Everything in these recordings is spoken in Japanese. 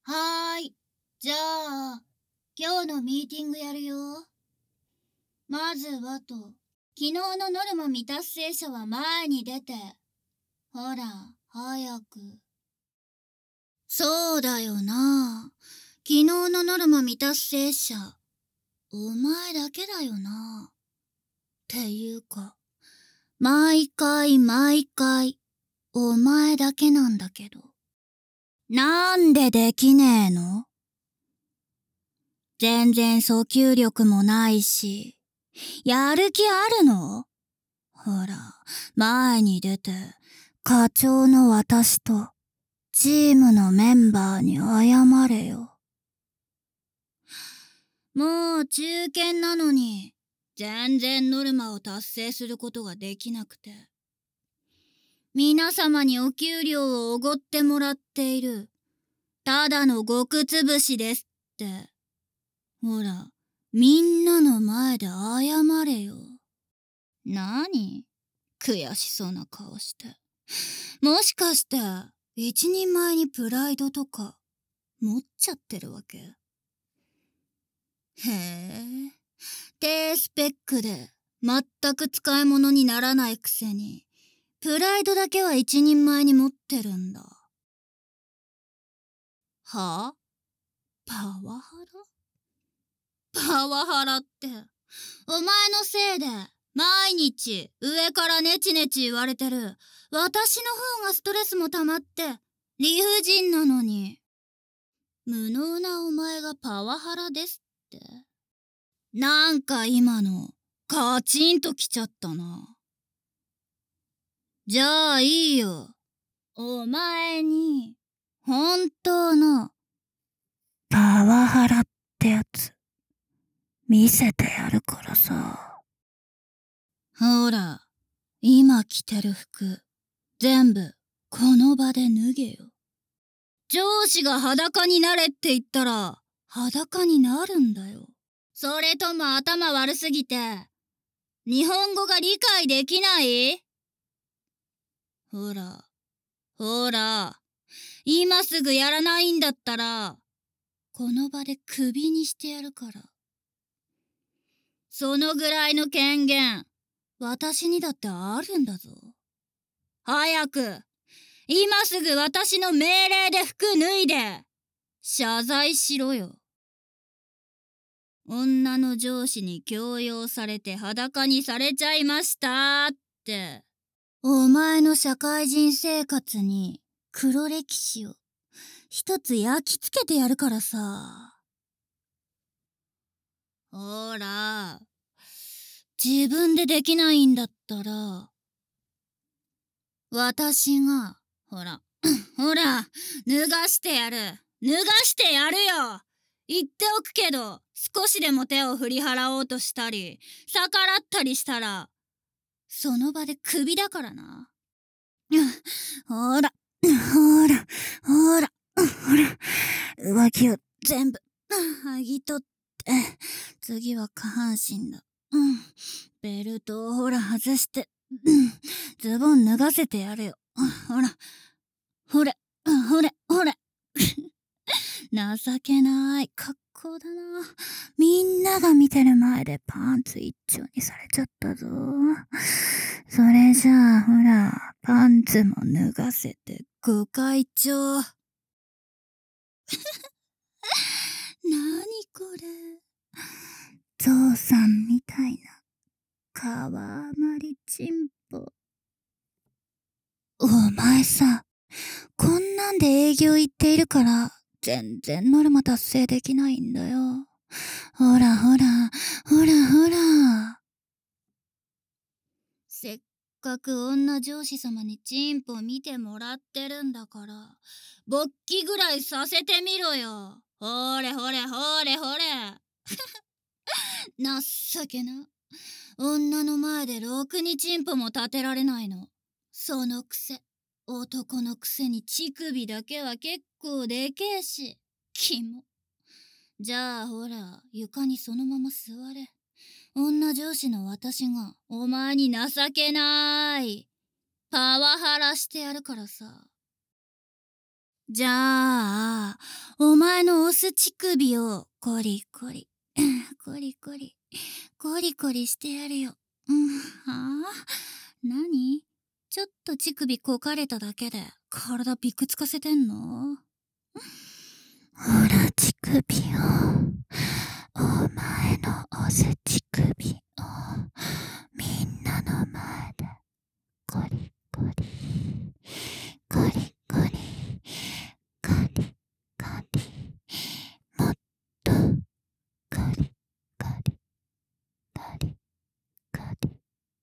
はーい。じゃあ、今日のミーティングやるよ。まずはと、昨日のノルマ未達成者は前に出て。ほら、早く。そうだよな。昨日のノルマ未達成者、お前だけだよな。っていうか、毎回、お前だけなんだけど。なんでできねえの？全然訴求力もないし、やる気あるの？ほら、前に出て、課長の私と、チームのメンバーに謝れよ。もう中堅なのに、全然ノルマを達成することができなくて。皆様にお給料をおごってもらっている、ただの極つぶしですって。ほら、みんなの前で謝れよ。なに？悔しそうな顔して。もしかして、一人前にプライドとか、持っちゃってるわけ？へえ、低スペックで、全く使い物にならないくせに、プライドだけは一人前に持ってるんだ。は？パワハラ？パワハラって、お前のせいで、毎日上からネチネチ言われてる私の方がストレスも溜まって理不尽なのに、無能なお前がパワハラですって。なんか今のカチンときちゃったな。じゃあいいよ。お前に本当のパワハラってやつ見せてやるからさ。ほら、今着てる服全部この場で脱げよ。上司が裸になれって言ったら裸になるんだよ。それとも頭悪すぎて日本語が理解できない？ほら、ほら、今すぐやらないんだったらこの場でクビにしてやるから。そのぐらいの権限私にだってあるんだぞ。早く今すぐ私の命令で服脱いで謝罪しろよ。女の上司に強要されて裸にされちゃいましたって。お前の社会人生活に黒歴史を一つ焼き付けてやるからさ。ほら、自分でできないんだったら、私が、ほら、ほら、脱がしてやる。脱がしてやるよ。言っておくけど、少しでも手を振り払おうとしたり、逆らったりしたら、その場でクビだからな。ほら、ほら、ほら、ほら、浮気を全部、剥ぎ取って、次は下半身だ。ベルトをほら外して、ズボン脱がせてやるよ。ほら、ほれ、ほれ、ほれ。情けない格好だな。みんなが見てる前でパンツ一丁にされちゃったぞ。それじゃあ、ほら、パンツも脱がせてご会長。なにこれ。ゾウさんみたいな、かわあまりちんぽ。お前さ、こんなんで営業行っているから、全然ノルマ達成できないんだよ。ほらほら、ほらほら。せっかく女上司様にチンポ見てもらってるんだから、勃起ぐらいさせてみろよ。ほれほれほれほれ。情けな。女の前でろくにチンポも立てられないの。そのくせ、男のくせに乳首だけは結構でけえし、キモ。じゃあほら、床にそのまま座れ。女上司の私がお前に情けないパワハラしてやるからさ。じゃあ、 お前のオス乳首をコリコリ、コリコリ、コリコリしてやるよ。はあ？何？ちょっと乳首こかれただけで体びくつかせてんの？ほら乳首を、お前のオス乳首をみんなの前でコリコリ、コリコリ、コリコリ、もっとコリコリ、コリコリ。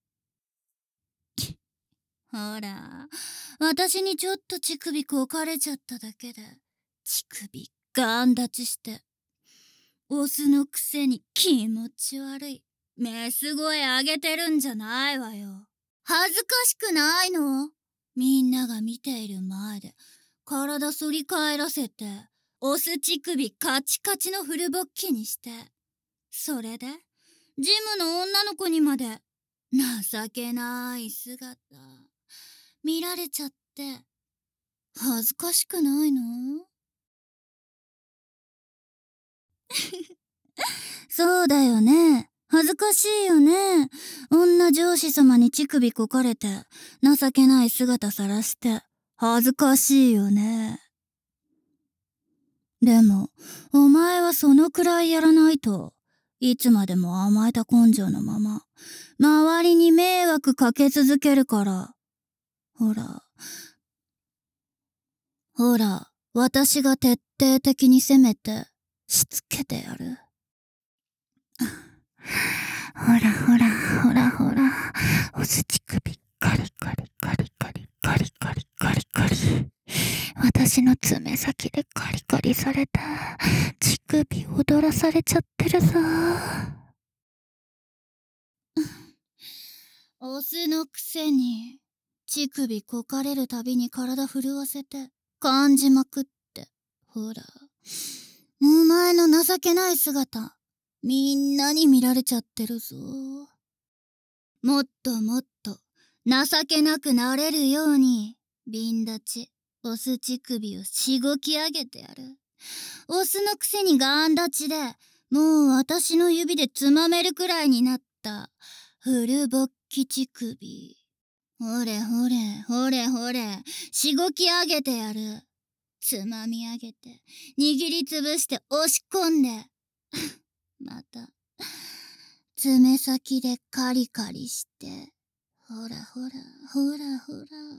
ほら、私にちょっと乳首こかれちゃっただけで乳首ガン立ちして、オスのくせに気持ち悪いメス声上げてるんじゃないわよ。恥ずかしくないの？みんなが見ている前で体反り返らせてオス乳首カチカチのフルボッキにして、それでジムの女の子にまで情けない姿見られちゃって恥ずかしくないの？そうだよね。恥ずかしいよね。女上司様に乳首こかれて情けない姿さらして恥ずかしいよね。でもお前はそのくらいやらないといつまでも甘えた根性のまま周りに迷惑かけ続けるから。ほらほら、私が徹底的に攻めてしつけてやる。ほらほらほらほら、おす乳首カリカリカリカリカリカリカリカリ。私の爪先でカリカリされた乳首踊らされちゃってるぞ。オスのくせに乳首こかれるたびに体震わせて感じまくって。ほら、お前の情けない姿みんなに見られちゃってるぞ。もっともっと情けなくなれるように瓶立ちオス乳首をしごき上げてやる。オスのくせにガン立ちでもう私の指でつまめるくらいになったフルボッキ乳首。ほれほれほれほれ、しごき上げてやる。つまみ上げて握りつぶして押し込んでまた爪先でカリカリして、ほらほらほらほ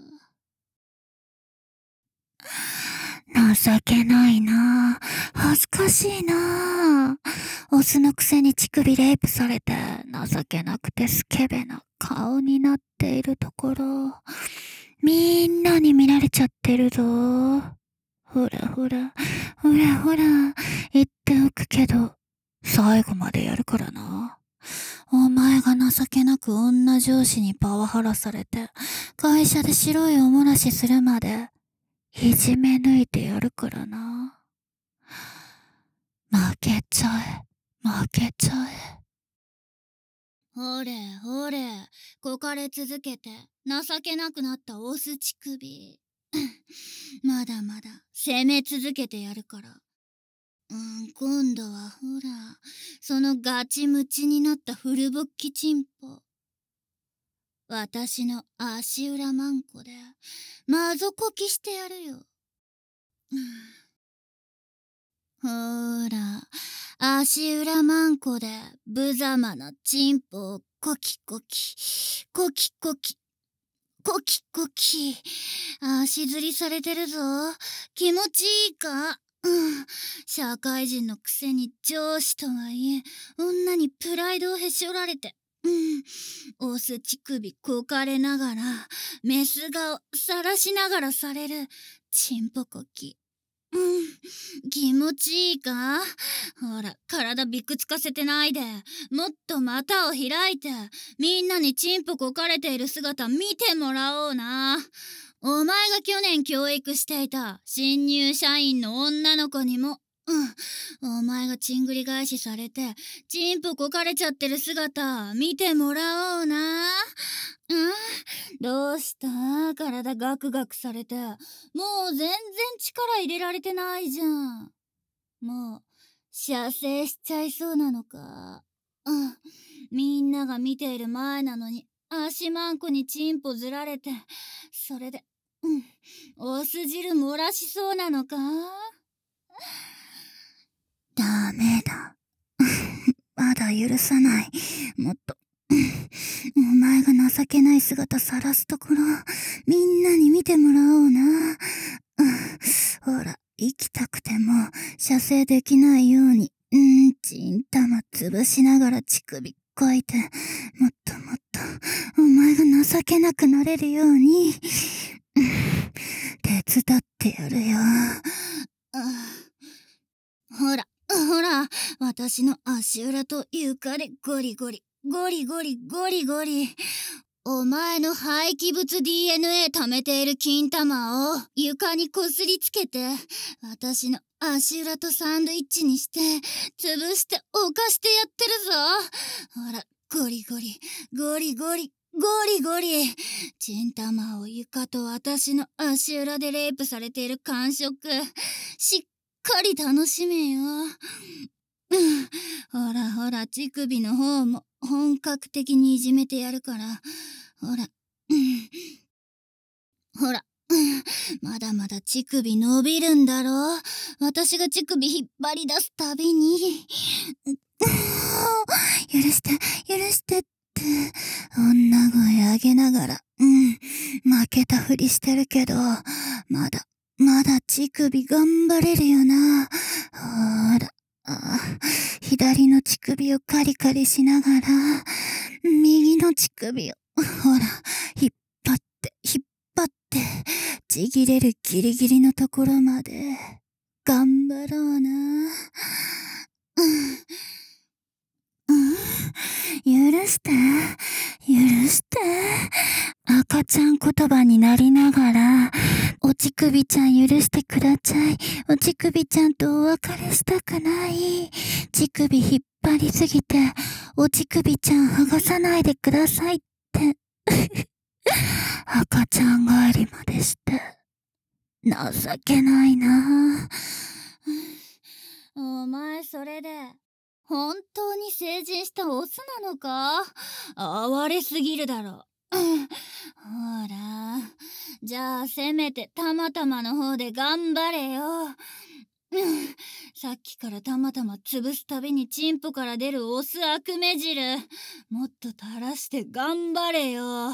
ら。情けないな。恥ずかしいな。オスのくせに乳首レイプされて情けなくてスケベな顔になっているところみんなに見られちゃってるぞ。ほらほらほらほら、言っておくけど最後までやるからな。お前が情けなく女上司にパワハラされて会社で白いおもらしするまでいじめ抜いてやるからな。負けちゃえ負けちゃえ。ほれほれ、こかれ続けて情けなくなったオス乳首まだまだ攻め続けてやるから。今度はほら、そのガチムチになったフルボッキチンポ。私の足裏マンコで、まぞこきしてやるよ。ほら、足裏マンコで、無様なチンポをコキコキ、コキコキ、コキコキ。足ずりされてるぞ。気持ちいいか？社会人のくせに上司とはいえ女にプライドをへし折られて、オス乳首こかれながらメス顔さらしながらされるチンポコキ。気持ちいいか？ほら、体びくつかせてないでもっと股を開いてみんなにチンポこかれている姿見てもらおうな。お前が去年教育していた新入社員の女の子にも、お前がチングリ返しされてチンポこかれちゃってる姿見てもらおうな。どうした？体ガクガクされてもう全然力入れられてないじゃん。 もう、射精しちゃいそうなのか。みんなが見ている前なのに、足まんこにチンポずられて、それで、お酢汁漏らしそうなのか。 ダメだ。まだ許さない。もっと、お前が情けない姿晒すところ、みんなに見てもらおうな。ほら、生きたくても、射精できないように、ちんたま潰しながら乳首こいて、もっともっと、お前が情けなくなれるように、手伝ってやるよ。 ほら、私の足裏と床でゴリゴリ、ゴリゴリ、ゴリゴリ。お前の廃棄物 DNA 溜めている金玉を床にこすりつけて、私の足裏とサンドイッチにして、潰して浮かしてやってるぞ。ほら、ゴリゴリ、ゴリゴリ、ゴリゴリ。チン玉を床と私の足裏でレイプされている感触、しっかり楽しめよ。ほらほら、乳首の方も本格的にいじめてやるから。ほら、ほら、まだまだ乳首伸びるんだろ。私が乳首引っ張り出すたびに。 許して、許してって、女声上げながら、負けたふりしてるけど、まだ乳首頑張れるよな。ほら、左の乳首をカリカリしながら、右の乳首を、ほら、引っ張って、ちぎれるギリギリのところまで、頑張ろうな。許して。赤ちゃん言葉になりながら、おちくびちゃん許してくだちゃい。おちくびちゃんとお別れしたくない。乳首引っ張りすぎて、おちくびちゃん剥がさないでくださいって。赤ちゃん帰りまでして。情けないな。 お前それで本当に成人したオスなのか？哀れすぎるだろ。ほら、じゃあせめてたまたまの方で頑張れよ。さっきからたまたま潰すたびにチンポから出るオス悪目汁、もっと垂らして頑張れよ。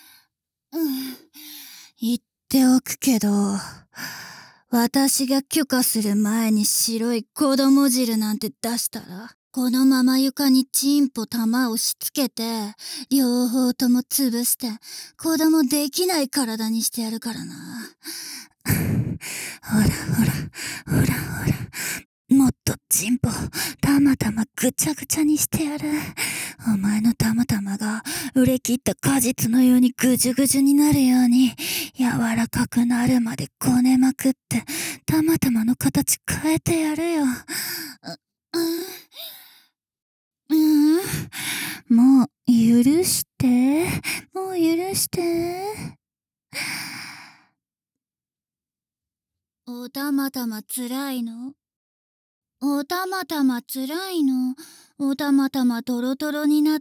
言っておくけど、私が許可する前に白い子供汁なんて出したら、このまま床にチンポ玉をしつけて、両方とも潰して、子供できない体にしてやるからな。 ほら。もっとチンポ、たまたまぐちゃぐちゃにしてやる。お前のたまたまが売れ切った果実のようにぐじゅぐじゅになるように、柔らかくなるまでこねまくって、たまたまの形変えてやるよ。もう許して。 おたまたま辛いの？おたまたま辛いの？おたまたまトロトロになって、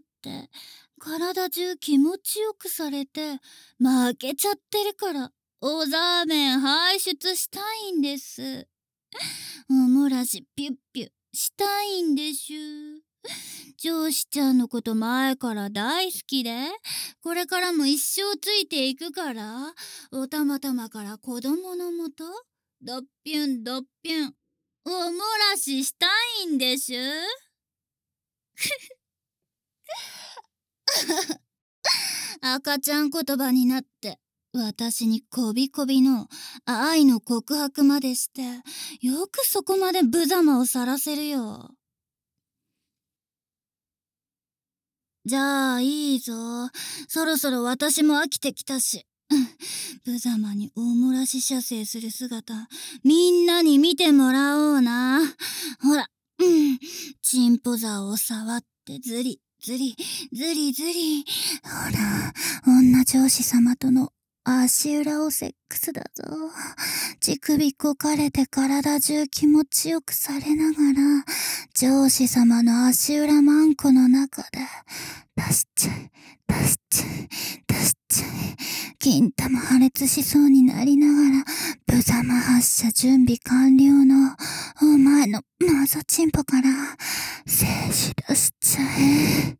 体中気持ちよくされて、負けちゃってるから、おざーめん排出したいんです。おもらしピュッピュしたいんでしゅ。上司ちゃんのこと前から大好きで、これからも一生ついていくから、おたまたまから子供のもと、ドッピュンドッピュン、おもらししたいんでしゅ。赤ちゃん言葉になって、私にこびこびの愛の告白までして、よくそこまで無様をさらせるよ。じゃあいいぞ。そろそろ私も飽きてきたし。無様に大漏らし射精する姿、みんなに見てもらおうな。ほら、チンポザを触ってずりずり。 ほら、女上司様との足裏をセックスだぞ。乳首こかれて体中気持ちよくされながら、上司様の足裏マンコの中で、出しちゃえ、出しちゃえ、出しちゃえ。金玉破裂しそうになりながら、無様発射準備完了の、お前の謎チンポから、精子出しちゃえ。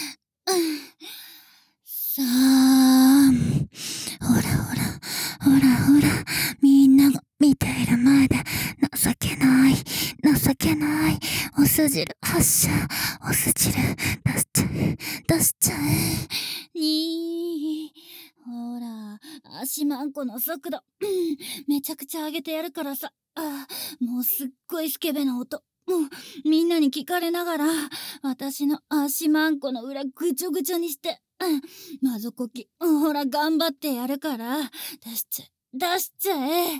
さあ、ほらほら、ほらほら、みんなが見ている前で、情けない、情けない、おす汁発射、おす汁、出しちゃえ、出しちゃえ。 にー、ほら、足マンコの速度、めちゃくちゃ上げてやるからさ。もうすっごいスケベな音。みんなに聞かれながら、私の足マンコの裏ぐちょぐちょにして、まぞこき、ほら頑張ってやるから、出しちゃえ、出しちゃえ。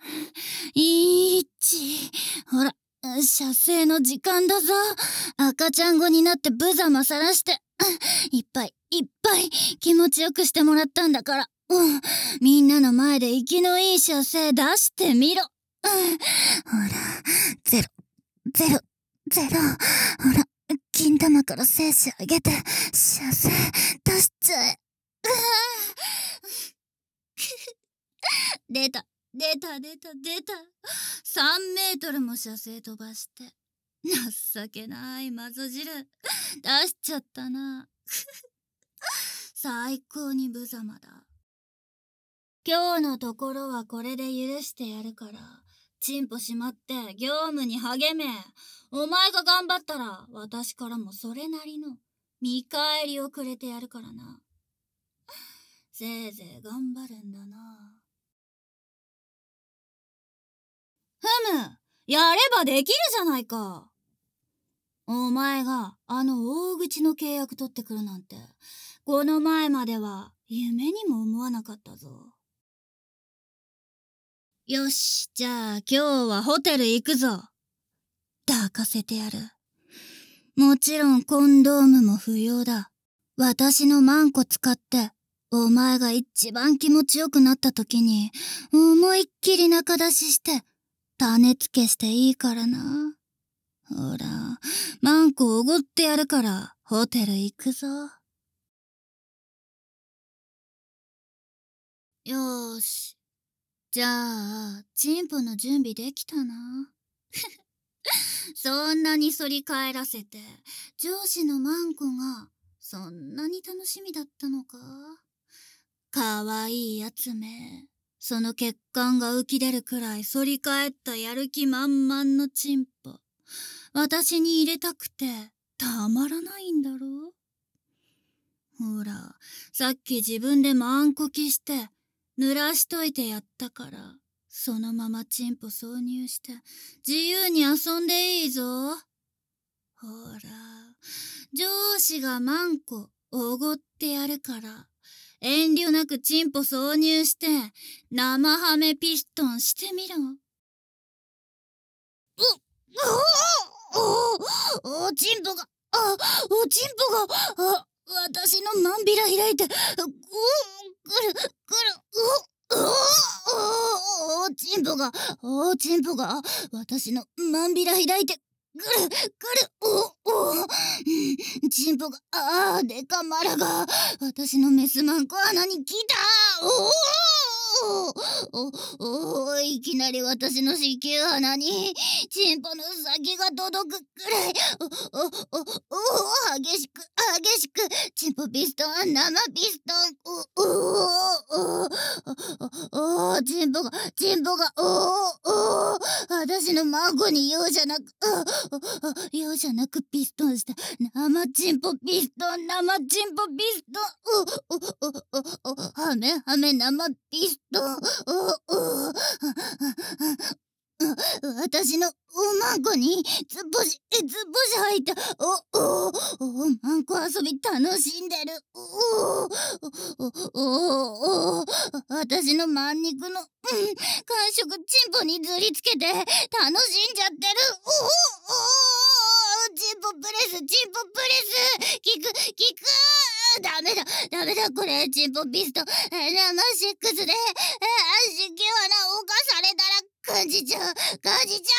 ほら、射精の時間だぞ。赤ちゃん子になって無様さらして、いっぱいいっぱい気持ちよくしてもらったんだから、みんなの前で生きのいい射精出してみろ。 ほら、ゼロ、ゼロ、ゼロ。ほら、金玉から精子上げて、射精出しちゃえ。 出た、出た、出た、出た。3メートルも射精飛ばして。情けないマゾ汁。出しちゃったな。最高に無様だ。今日のところはこれで許してやるから、チンポしまって業務に励め。お前が頑張ったら、私からもそれなりの見返りをくれてやるからな。せいぜい頑張るんだな。ふむ、やればできるじゃないか。お前があの大口の契約取ってくるなんて、この前までは夢にも思わなかったぞ。よし、じゃあ今日はホテル行くぞ。抱かせてやる。もちろんコンドームも不要だ。私のマンコ使って、お前が一番気持ちよくなった時に、思いっきり中出しして、種付けしていいからな。ほら、マンコおごってやるから、ホテル行くぞ。よーし。じゃあ、チンポの準備できたな。そんなに反り返らせて、上司のマンコが、そんなに楽しみだったのか。かわいいやつめ。その血管が浮き出るくらい反り返ったやる気満々のチンポ。私に入れたくて、たまらないんだろう。ほら、さっき自分でマンコキして、濡らしといてやったから、そのままチンポ挿入して、自由に遊んでいいぞ。ほら、上司がマンコおごってやるから、遠慮なくチンポ挿入して、生ハメピストンしてみろ。チンポが、チンポが、私のまんびら開いて、くる、チンポが、チンポが、私のまんびら開いて、チンポが、デカマラが、私のメスマンコ穴に来た。いきなり私の子宮穴にチンポの先が届くくらい、激しくチンポピストン、生ピストン、チンポが、私の孫に容赦なくピストンして生チンポピストン、はめ生ピストン、私のおまんこにずっぽし入ったマンコ遊び楽しんでる。私のまん肉の感触チンポにずりつけて楽しんじゃってる。チンポプレス、効くダメだ、ダメだ、これ、チンポピスト、生シックスで、子宮穴侵されたら、感じちゃう、感じちゃ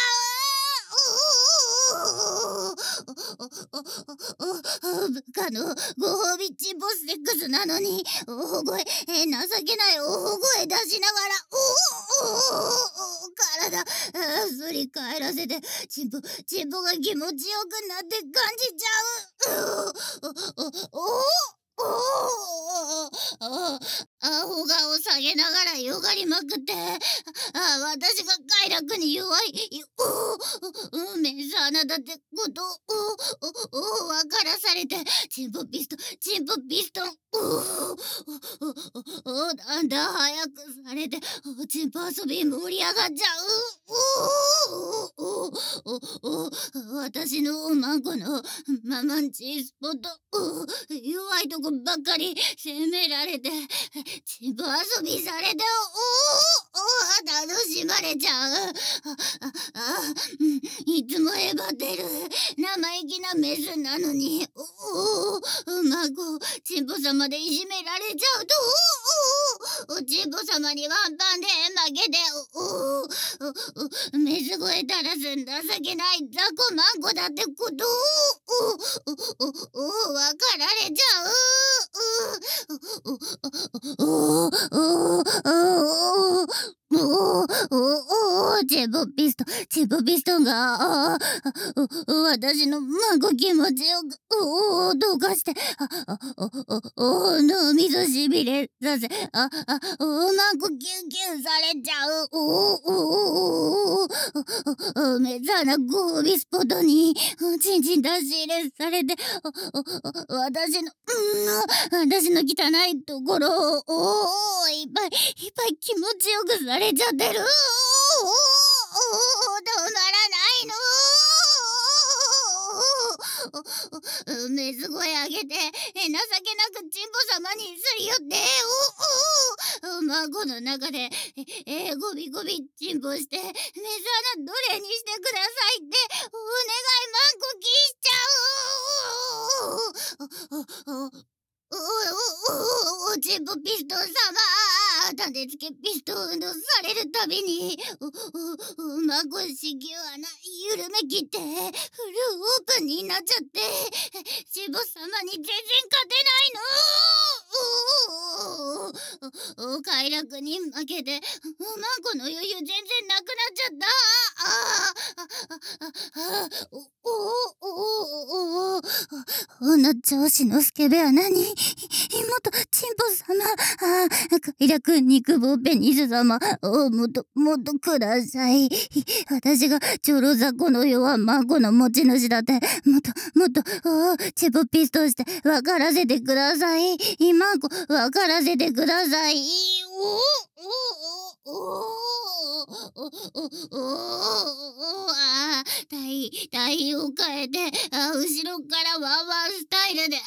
う。部下のご褒美チンポセックスなのに、大声、情けない大声出しながら、体、すり返らせて、チンポが気持ちよくなって感じちゃう。アホ顔下げながらよがりまくって、私が快楽に弱い、メス穴だってことを分からされて、チンポピストン、だんだん早くされて、チンポ遊び盛り上がっちゃう。私のおまんこのママンチースポット、弱いとこばっかり責められて、チンポ遊びされて、楽しまれちゃう。いつもへばってる生意気なメスなのに、孫、チンポ様でいじめられちゃうと、チンポ様にワンパンで負けて、メス声足らず情けない雑魚マンコだってことを分かられちゃう。チンポピストンが、私の孫気持ちよく、どうかして、脳みそしびれさせ、孫キュンキュンされちゃう。メザーなご褒美スポットに、チンチン出し入れされて、私の汚いところを、いっぱい気持ちよくされちゃってる。どうならないの。メス声上げて、情けなくチンポ様にすり寄って、孫の中で、ゴビゴビチンポして、メス穴奴隷にしてくださいって、お願いマンコキしちゃう。チンポピストン様、種付けピストンのされるたびに、孫子宮穴緩めきってフルオープンになっちゃって、チンポ様に全然勝てないの。快楽に負けて、孫の余裕全然なくなっちゃった。この調子のスケベは何？妹、チンポ様、快楽肉棒ペニス様、もっとください。私がチョロザコの世は孫の持ち主だって、もっと、チンポピストして分からせてください。今分からせてください。体を変えて、後ろからワンワンスタイルで、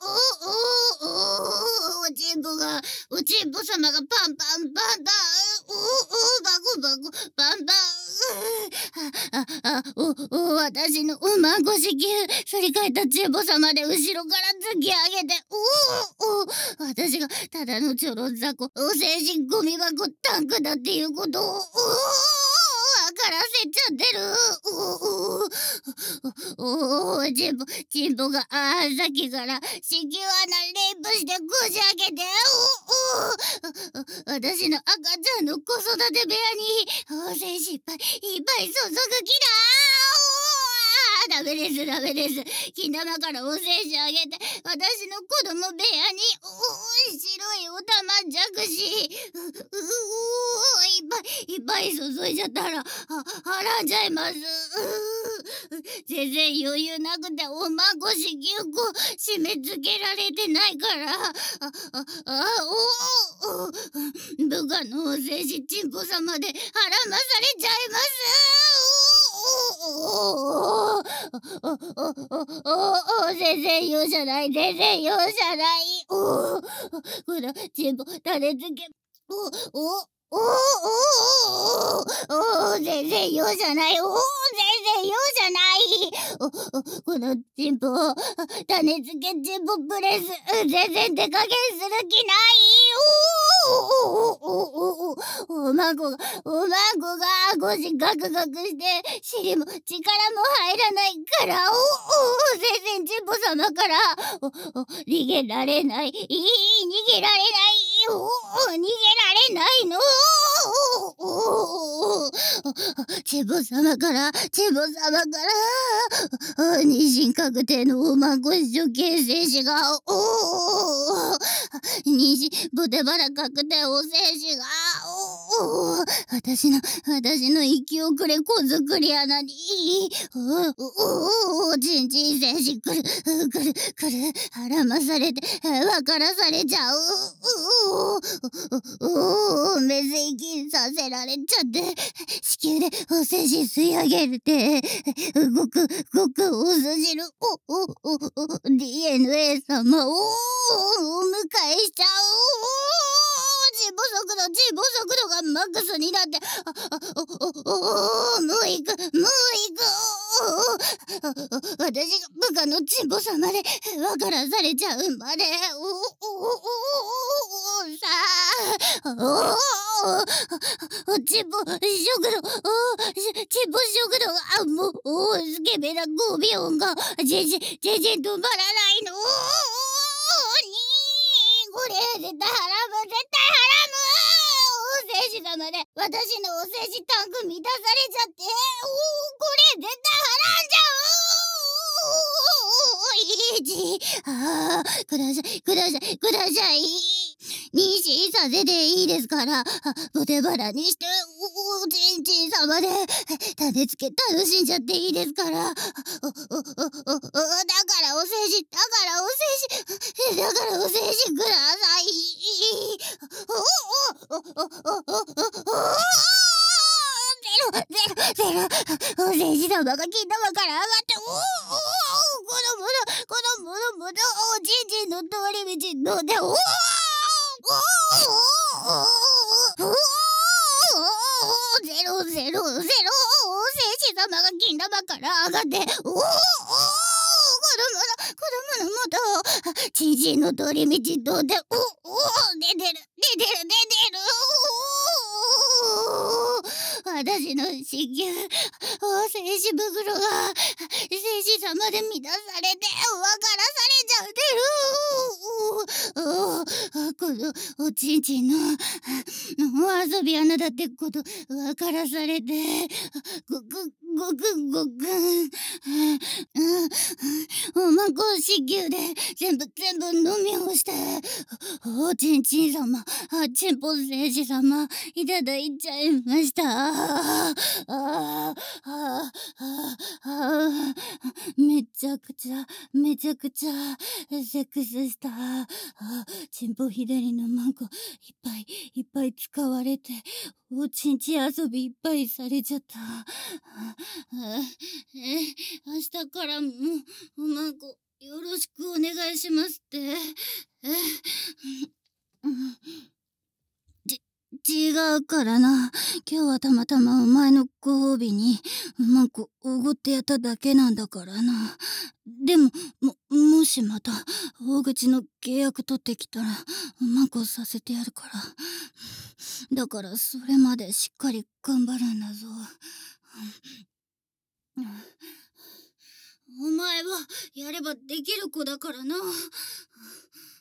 おちんぽ様がパンパン、バコバコ、パンパン。私の孫子宮、反り返ったちんぽ様で後ろから突き上げて、私がただのちょろ雑魚、精神ゴミ箱タンクだっていうことを、分からせちゃってる。チンポがさっきから子宮穴レイプしてこじ開けて、私の赤ちゃんの子育て部屋に精子いっぱい注ぐ気だ。ダメです。気玉からお精子あげて、私の子供部屋に白いおたまじゃくし、いっぱい注いじゃったらはらんじゃいます。全然余裕なくておまご子宮こ締め付けられてないから、部下のお精子チンポ様ではらまされちゃいます。全然容赦ない。このチンポ種付け、全然容赦ない。 このチンポ、種付けチンポプレス、全然手加減する気ない。おまんこが腰ガクガクして、尻も力も入らないから、全然チンポ様から、逃げられない。逃げられない。逃げられないの。チンポ様から、妊娠確定のおまんこ子女形成士が、妊娠ボテバラ確定お精子が、私の生き遅れ子作り穴に、ちんちん精子くる、はらまされて、わからされちゃう。メス息させられちゃって、子宮でお精子吸い上げるって、ごくお筋る、DNA 様をお迎えしちゃう。チンポ速度がマックスになって、もう行く。私が部下のチンポ様で分からされちゃうまで、さあ、チンポ食堂が、もう、スケベなゴビ音が、全然止まらないの。これ、絶対ハラム。お精子様で、私のお精子タンク満たされちゃって、これ、絶対ハラんじゃう。ください。妊娠させていいですから、ボテバラにして、おちんちん様で、種付け楽しんじゃっていいですから。だからお精子ください。ゼロ。お精子様が金玉から上がって、子供のおちんちんの通り道ので、ゼロ、お精子様が金玉から上がって、子供の元を、ちんちんの通り道ので、出てる。私の子宮、精子袋が、精子様で満たされて、分からされちゃってる。このおちんちんのお遊び穴だってこと分からされて、ごくおまんこ子宮で全部飲み干して、おちんちん様、チンポ精子様いただいちゃいました。めちゃくちゃセックスした。チンポ左のマンコいっぱい使われて、おちんちん遊びいっぱいされちゃった。明日からもおまんこよろしくお願いしますって。違うからな。今日はたまたまお前のご褒美におまんこおごってやっただけなんだからな。でも、もしまた大口の契約取ってきたらおまんこさせてやるから。だからそれまでしっかり頑張るんだぞ。お前はやればできる子だからな。